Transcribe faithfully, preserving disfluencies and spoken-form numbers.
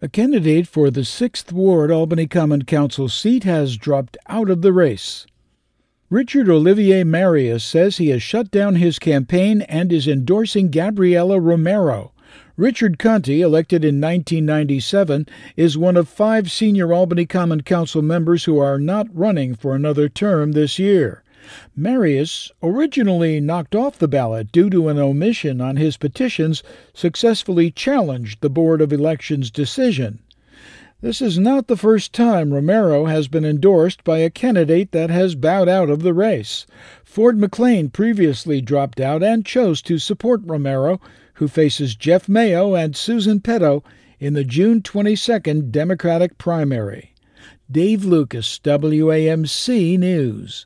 A candidate for the sixth Ward Albany Common Council seat has dropped out of the race. Richard Olivier Marius says he has shut down his campaign and is endorsing Gabriela Romero. Richard Conte, elected in nineteen ninety-seven, is one of five senior Albany Common Council members who are not running for another term this year. Marius, originally knocked off the ballot due to an omission on his petitions, successfully challenged the Board of Elections' decision. This is not the first time Romero has been endorsed by a candidate that has bowed out of the race. Ford McLean previously dropped out and chose to support Romero, who faces Jeff Mayo and Susan Petto in the June twenty-second Democratic primary. Dave Lucas, W A M C News.